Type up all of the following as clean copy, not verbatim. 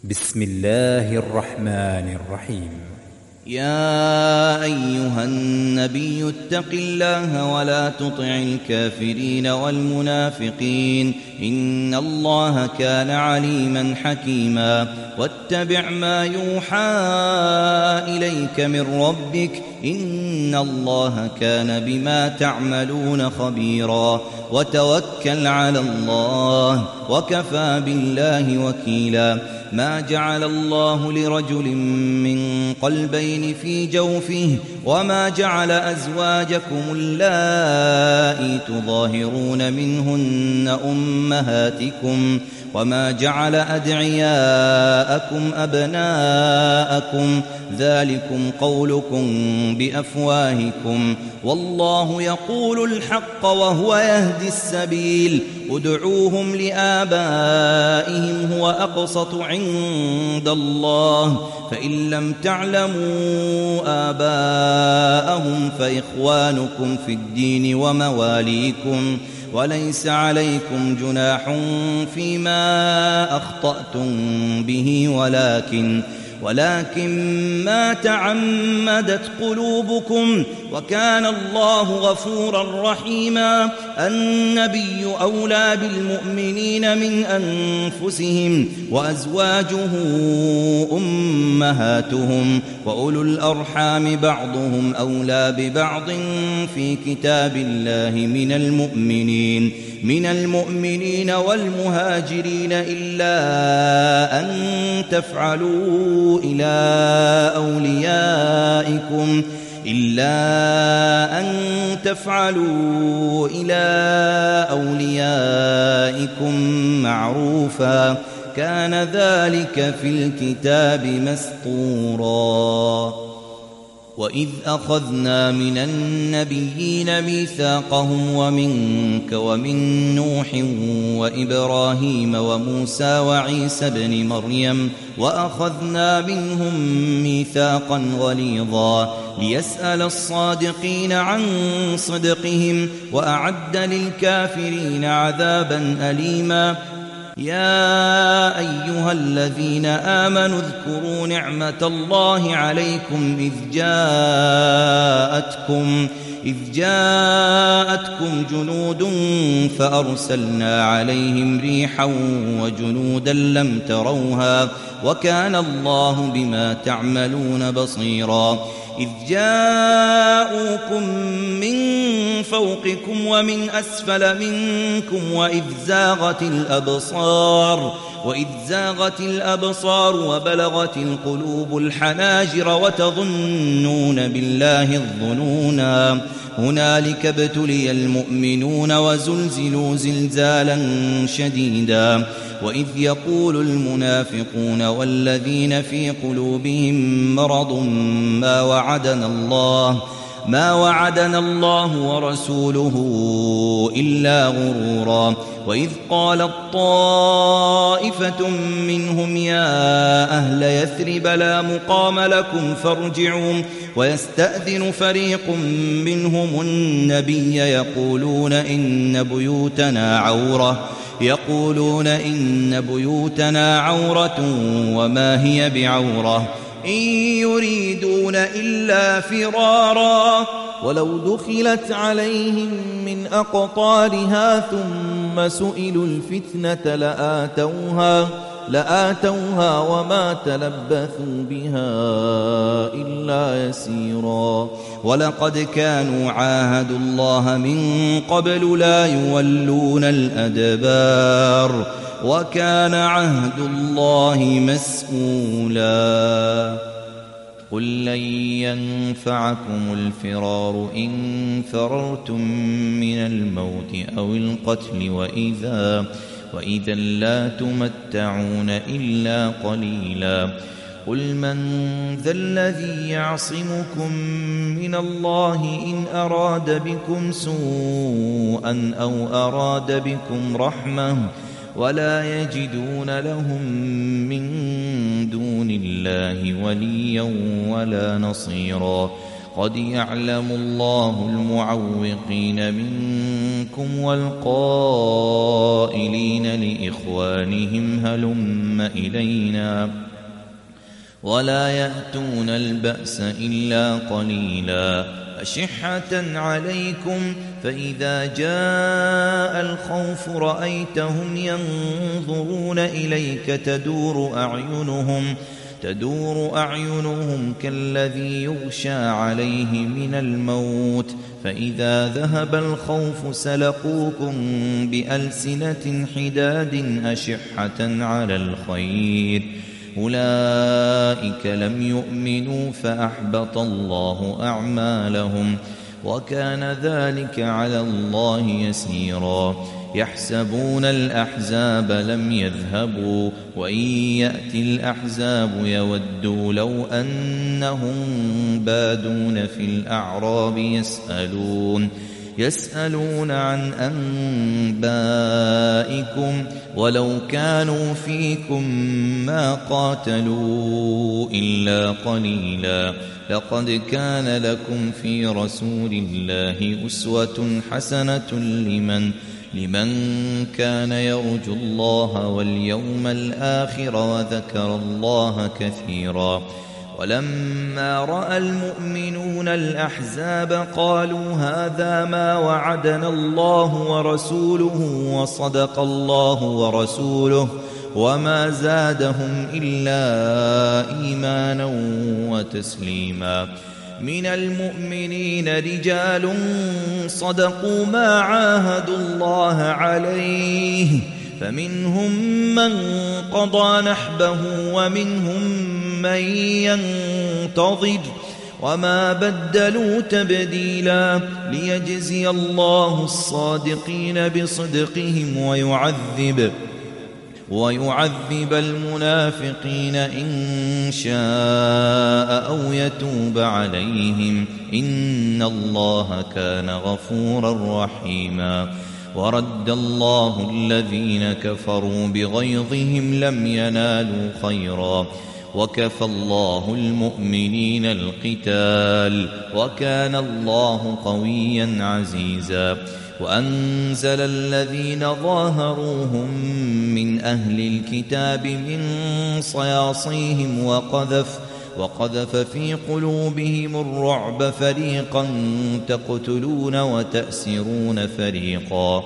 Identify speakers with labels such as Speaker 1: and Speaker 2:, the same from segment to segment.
Speaker 1: بسم الله الرحمن الرحيم.
Speaker 2: يا أيها النبي اتق الله ولا تطع الكافرين والمنافقين إن الله كان عليما حكيما واتبع ما يوحى إليك من ربك إن الله كان بما تعملون خبيرا وتوكل على الله وكفى بالله وكيلا ما جعل الله لرجل من قلبين في جوفه وما جعل أزواجكم اللائي تظاهرون منهن أمهاتكم وما جعل أدعياءكم أبناءكم ذلكم قولكم بأفواهكم والله يقول الحق وهو يهدي السبيل ادعوهم لآبائهم هو أقسط عند الله فإن لم تعلموا آباءهم فإخوانكم في الدين ومواليكم وليس عليكم جناح فيما أخطأتم به ولكن ما تعمدت قلوبكم وكان الله غفورا رحيما النبي أولى بالمؤمنين من أنفسهم وأزواجه أمهاتهم وأولو الأرحام بعضهم أولى ببعض في كتاب الله من المؤمنين والمهاجرين إلا أن تفعلوا إلى أوليائكم معروفا كان ذلك في الكتاب مسطورا وإذ أخذنا من النبيين ميثاقهم ومنك ومن نوح وإبراهيم وموسى وعيسى ابن مريم وأخذنا منهم ميثاقا غليظا ليسأل الصادقين عن صدقهم وأعد للكافرين عذابا أليما يا أيها الذين آمنوا اذكروا نعمة الله عليكم إذ جاءتكم جنود فأرسلنا عليهم ريحا وجنودا لم تروها وكان الله بما تعملون بصيرا إذ جاءوكم من فوقكم ومن أسفل منكم وإذ زاغت الأبصار وبلغت القلوب الحناجر وتظنون بالله الظنونا هنالك ابتلي المؤمنون وزلزلوا زلزالا شديدا وإذ يقول المنافقون والذين في قلوبهم مرض ما وعدنا الله ورسوله إلا غرورا وإذ قالت طائفة منهم يا أهل يثرب لا مقام لكم فارجعوا ويستأذن فريق منهم النبي يقولون إن بيوتنا عورة وما هي بعورة إن يريدون إلا فرارا ولو دخلت عليهم من أقطارها ثم سئلوا الفتنة لآتوها وما تلبثوا بها إلا يسيرا ولقد كانوا عاهدوا الله من قبل لا يولون الأدبار وكان عهد الله مسؤولا قل لن ينفعكم الفرار إن فررتم من الموت أو القتل وإذا لا تمتعون إلا قليلا قل من ذا الذي يعصمكم من الله إن أراد بكم سوءا أو أراد بكم رحمة ولا يجدون لهم من دون الله وليا ولا نصيرا قد يعلم الله المعوقين منكم والقائلين لإخوانهم هلم إلينا ولا يأتون البأس إلا قليلا أشحة عليكم فإذا جاء الخوف رأيتهم ينظرون إليك تدور أعينهم كالذي يغشى عليه من الموت فإذا ذهب الخوف سلقوكم بألسنة حداد أشحة على الخير أولئك لم يؤمنوا فأحبط الله أعمالهم وكان ذلك على الله يسيرا يحسبون الأحزاب لم يذهبوا وإن يأتي الأحزاب يودوا لو أنهم بادون في الأعراب يسألون عن أنبائكم ولو كانوا فيكم ما قاتلوا إلا قليلا لقد كان لكم في رسول الله أسوة حسنة لمن كان يرجو الله واليوم الآخر وذكر الله كثيرا ولما رأى المؤمنون الأحزاب قالوا هذا ما وعدنا الله ورسوله وصدق الله ورسوله وما زادهم إلا إيمانا وتسليما من المؤمنين رجال صدقوا ما عاهدوا الله عليه فمنهم من قضى نحبه ومنهم من ينتظر وما بدلوا تبديلا ليجزي الله الصادقين بصدقهم ويعذب المنافقين إن شاء أو يتوب عليهم إن الله كان غفورا رحيما ورد الله الذين كفروا بغيظهم لم ينالوا خيرا وكفى الله المؤمنين القتال وكان الله قويا عزيزا وأنزل الذين ظاهروهم من أهل الكتاب من صياصيهم وقذف في قلوبهم الرعب فريقا تقتلون وتأسرون فريقا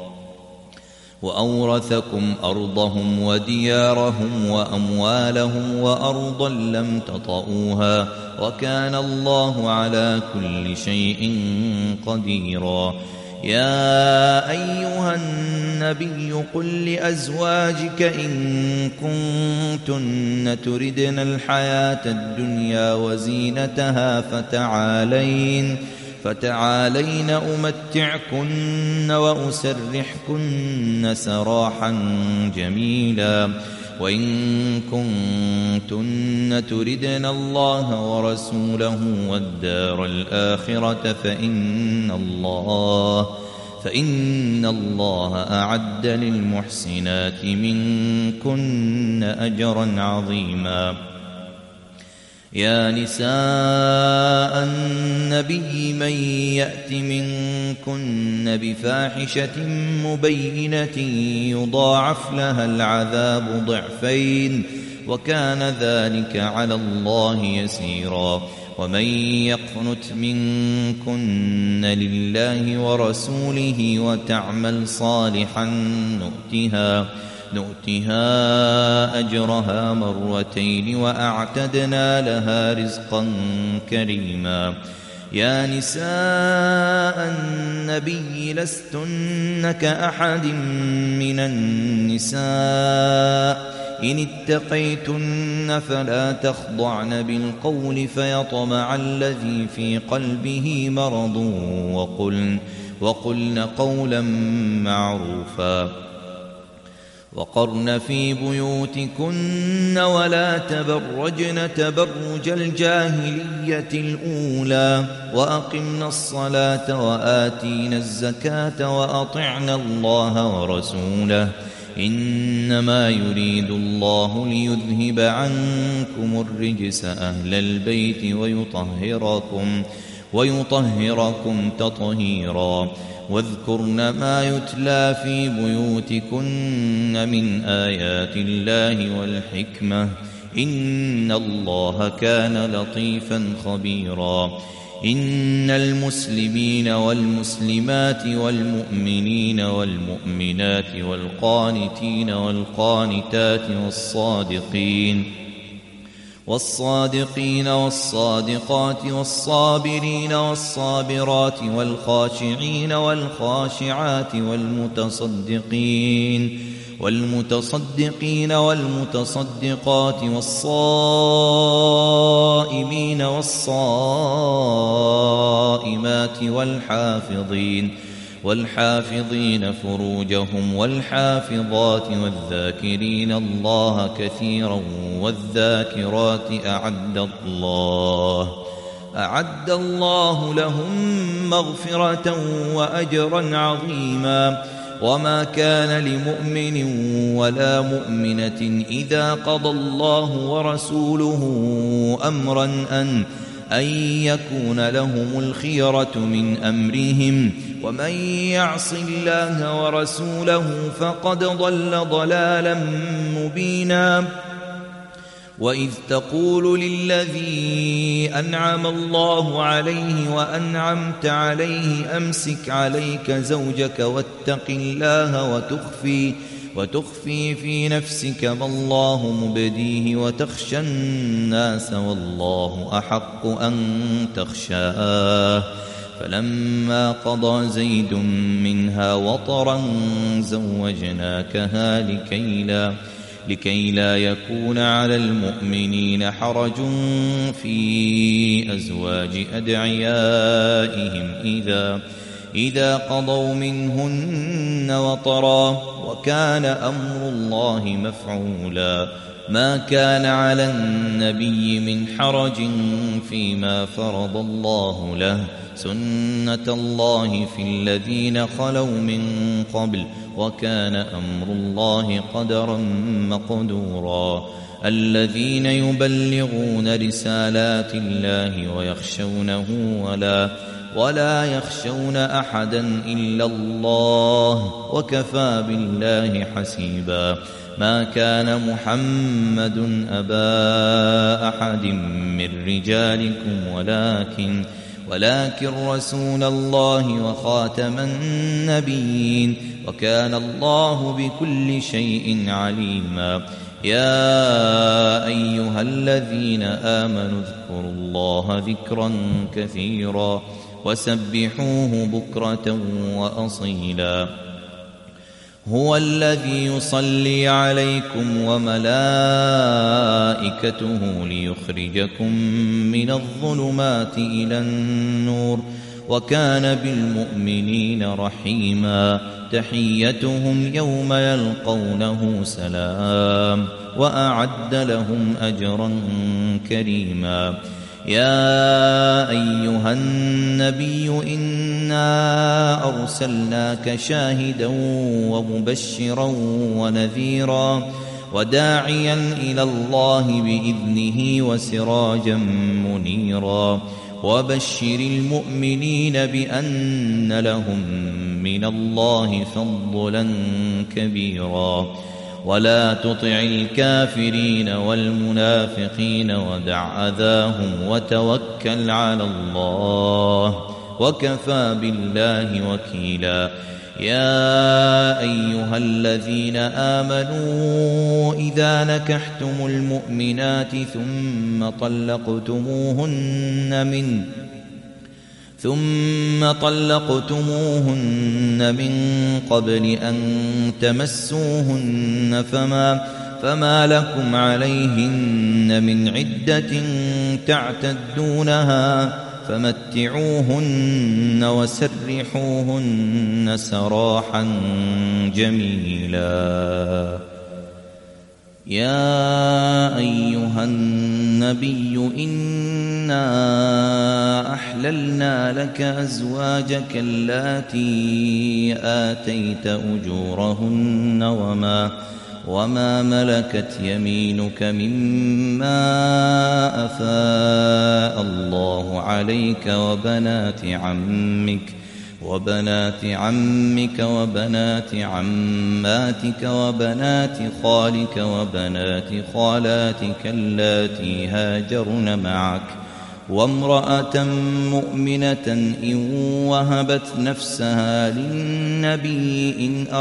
Speaker 2: وأورثكم أرضهم وديارهم وأموالهم وأرضا لم تطئوها وكان الله على كل شيء قديرا يا أيها النبي قل لأزواجك إن كنتن تردن الحياة الدنيا وزينتها فتعالين أمتعكن وأسرحكن سراحا جميلا وإن كنتن تردن الله ورسوله والدار الآخرة فإن الله أعد للمحسنات منكن أجرا عظيما يا نساء النبي من يأت منكن بفاحشة مبينة يضاعف لها العذاب ضعفين وكان ذلك على الله يسيرا ومن يقنت منكن لله ورسوله وتعمل صالحا نؤتها أجرها مرتين وأعتدنا لها رزقا كريما يا نساء النبي لستن كأحد من النساء إن اتقيتن فلا تخضعن بالقول فيطمع الذي في قلبه مرض وقلن قولا معروفا وقرن في بيوتكن ولا تبرجن تبرج الجاهلية الأولى وأقمنا الصلاة وآتينا الزكاة وأطعنا الله ورسوله إنما يريد الله ليذهب عنكم الرجس أهل البيت ويطهركم تطهيرا واذكرن ما يتلى في بيوتكن من آيات الله والحكمة إن الله كان لطيفا خبيرا إن المسلمين والمسلمات والمؤمنين والمؤمنات والقانتين والقانتات والصادقين والصادقات والصابرين والصابرات والخاشعين والخاشعات والمتصدقين والمتصدقات والصائمين والصائمات والحافظين فروجهم والحافظات والذاكرين الله كثيرا والذاكرات أعد الله لهم مغفرة وأجرا عظيما وما كان لمؤمن ولا مؤمنة إذا قضى الله ورسوله أمرا أن يكون لهم الخيرة من أمرهم ومن يعص الله ورسوله فقد ضل ضلالا مبينا وإذ تقول للذي أنعم الله عليه وأنعمت عليه أمسك عليك زوجك واتق الله وتخفي في نفسك ما الله مبديه وتخشى الناس والله أحق أن تخشاه فلما قضى زيد منها وطرا زوجناكها لكي لا يكون على المؤمنين حرج في أزواج أدعيائهم إذا قضوا منهن وطرا وكان أمر الله مفعولا ما كان على النبي من حرج فيما فرض الله له سنة الله في الذين خلوا من قبل وكان أمر الله قدرا مقدورا الذين يبلغون رسالات الله ويخشونه ولا يخشون أحدا إلا الله وكفى بالله حسيبا ما كان محمد أبا أحد من رجالكم ولكن رسول الله وخاتم النبيين وكان الله بكل شيء عليما يا أيها الذين آمنوا اذكروا الله ذكرا كثيرا وسبحوه بكرة وأصيلا هو الذي يصلي عليكم وملائكته ليخرجكم من الظلمات إلى النور وكان بالمؤمنين رحيما تحيتهم يوم يلقونه سلام وأعد لهم أجرا كريما يا أيها النبي إنا أرسلناك شاهدا ومبشرا ونذيرا وداعيا إلى الله بإذنه وسراجا منيرا وبشر المؤمنين بأن لهم من الله فضلا كبيرا ولا تطع الكافرين والمنافقين ودع أذاهم وتوكل على الله وكفى بالله وكيلا يا أيها الذين آمنوا إذا نكحتم المؤمنات ثم طلقتموهن من قبل أن تمسوهن فما لكم عليهن من عدة تعتدونها فمتعوهن وسرحوهن سراحا جميلا يا أيها النبي إنا أحللنا لك أزواجك اللاتي آتيت أجورهن وما ملكت يمينك مما أفاء الله عليك وبنات عمك وبنات عماتك وبنات خالك وبنات خالاتك اللاتي هاجرن معك وامرأة مؤمنة إن وهبت نفسها للنبي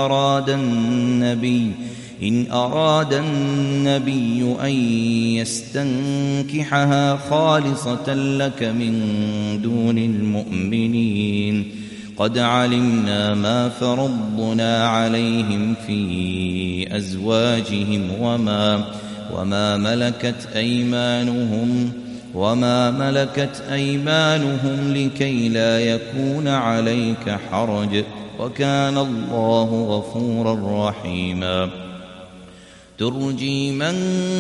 Speaker 2: إن أراد النبي أن يستنكحها خالصة لك من دون المؤمنين قد علمنا ما فرضنا عليهم في أزواجهم وما ملكت أيمانهم لكي لا يكون عليك حرج وكان الله غفورا رحيما ترجي من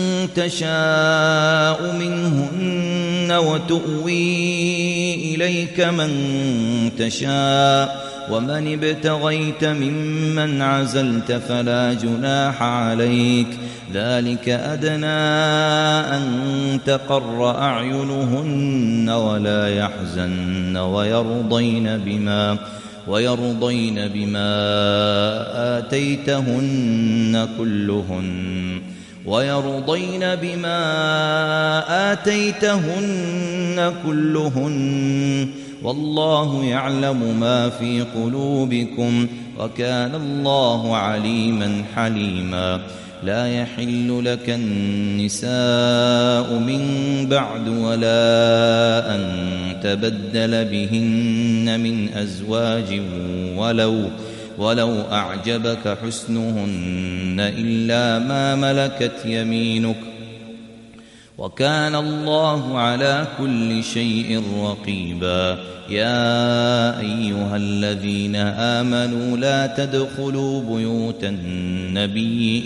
Speaker 2: تشاء منهن وتؤوي إليك من تشاء ومن ابتغيت ممن عزلت فلا جناح عليك ذلك أدنى أن تقر أعينهن ولا يحزن ويرضين بما آتيتهن كلهن والله يعلم ما في قلوبكم وكان الله عليما حليما لا يحل لك النساء من بعد ولا أن تبدل بهن من أزواج ولو أعجبك حسنهن إلا ما ملكت يمينك وكان الله على كل شيء رقيبا يا أيها الذين آمنوا لا تدخلوا بيوت النبي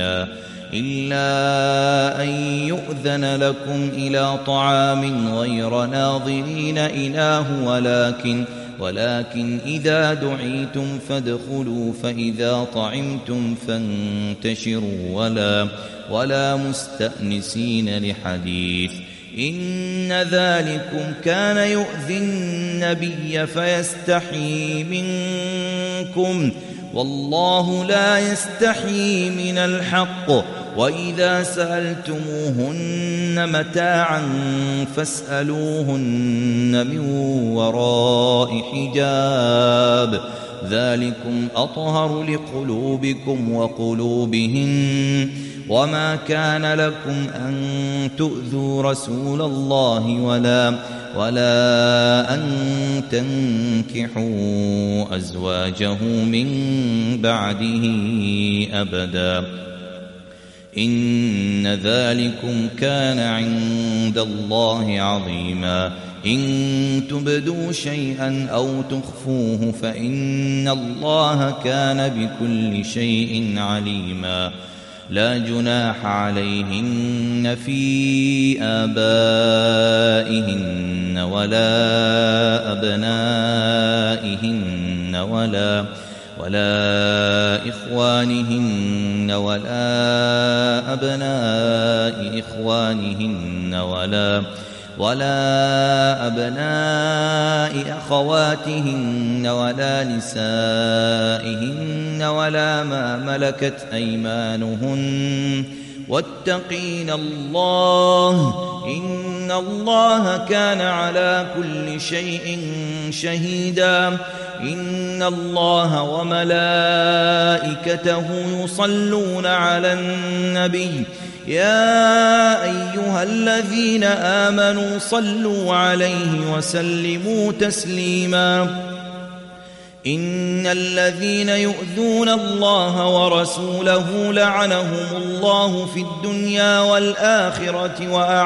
Speaker 2: إلا أن يؤذن لكم إلى طعام غير ناظرين إناه ولكن إذا دعيتم فادخلوا فإذا طعمتم فانتشروا ولا مستأنسين لحديث إن ذلكم كان يؤذي النبي فيستحيي منكم والله لا يستحيي من الحق وإذا سألتموهن متاعا فاسألوهن من وراء حجاب ذلكم أطهر لقلوبكم وقلوبهن وما كان لكم أن تؤذوا رسول الله ولا أن تنكحوا أزواجه من بعده أبدا إن ذلكم كان عند الله عظيما إن تبدوا شيئا أو تخفوه فإن الله كان بكل شيء عليما لا جناح عليهن في آبائهن ولا أبنائهن ولا إخوانهن ولا أبناء إخوانهن ولا أبناء أخواتهن ولا نسائهن ولا ما ملكت أيمانهن واتقين الله إن الله كان على كل شيء شهيدا إن الله وملائكته يصلون على النبي يا أيها الذين آمنوا صلوا عليه وسلموا تسليما إن الذين يؤذون الله ورسوله لعنهم الله في الدنيا والآخرة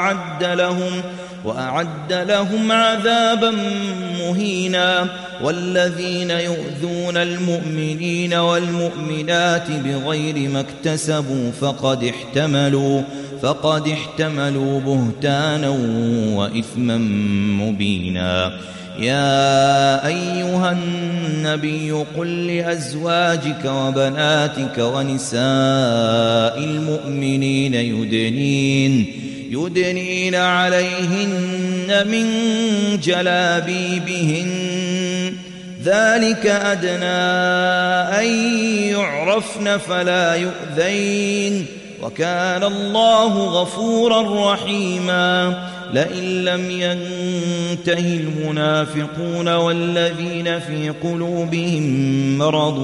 Speaker 2: وأعد لهم عذابا مهينا والذين يؤذون المؤمنين والمؤمنات بغير ما اكتسبوا فقد احتملوا بهتانا وإثما مبينا. يا أيها النبي قل لأزواجك وبناتك ونساء المؤمنين يدنين عليهن من جلابيبهن ذلك أدنى أن يعرفن فلا يؤذين وكان الله غفورا رحيما. لئن لم ينته المنافقون والذين في قلوبهم مرض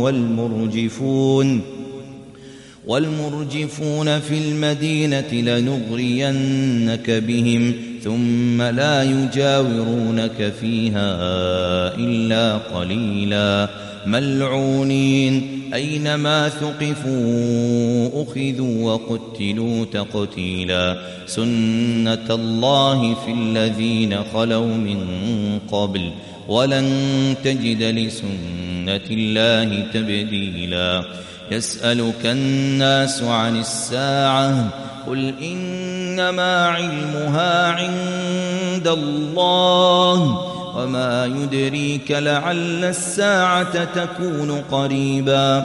Speaker 2: والمرجفون في المدينة لنغرينك بهم ثم لا يجاورونك فيها إلا قليلا ملعونين أينما ثقفوا أخذوا وقتلوا تقتيلا. سنة الله في الذين خلوا من قبل ولن تجد لسنة الله تبديلا. يسألك الناس عن الساعة قل إنما علمها عند الله وما يدريك لعل الساعة تكون قريبا.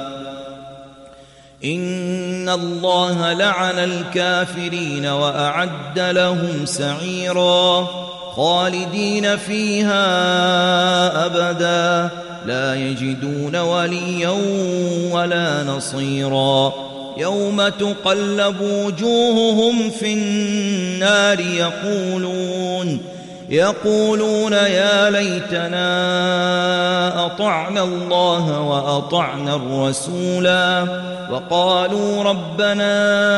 Speaker 2: إن الله لعن الكافرين وأعد لهم سعيرا خالدين فيها أبدا لا يجدون وليا ولا نصيرا. يوم تقلب وجوههم في النار يقولون يا ليتنا أطعنا الله وأطعنا الرسولا وقالوا ربنا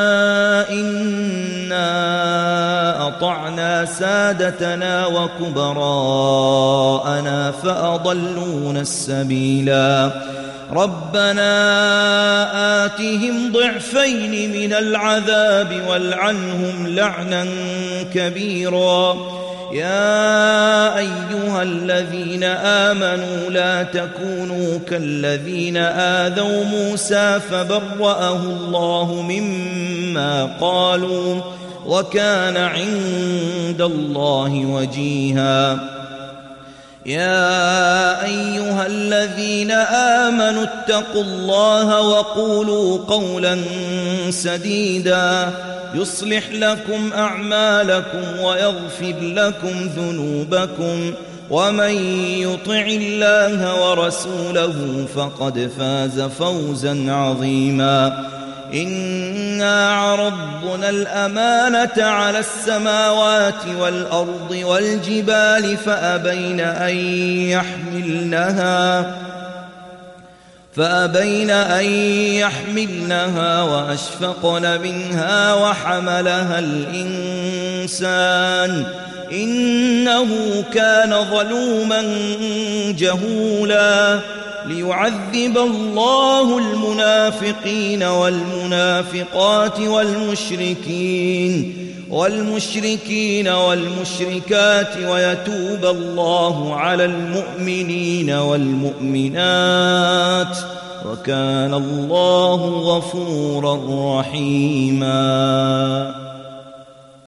Speaker 2: إنا أطعنا سادتنا وكبراءنا فأضلونا السبيلا. ربنا آتهم ضعفين من العذاب والعنهم لعنا كبيرا. يا أيها الذين آمنوا لا تكونوا كالذين آذوا موسى فبرأه الله مما قالوا وكان عند الله وجيها. يا أيها الذين آمنوا اتقوا الله وقولوا قولا سديدا يصلح لكم أعمالكم ويغفر لكم ذنوبكم ومن يطع الله ورسوله فقد فاز فوزا عظيما. إنا عرضنا الأمانة على السماوات والأرض والجبال فأبين أن يحملنها وأشفقن منها وحملها الإنسان إنه كان ظلوما جهولا. ليعذب الله المنافقين والمنافقات والمشركين والمشركات ويتوب الله على المؤمنين والمؤمنات وكان الله غفورا رحيما.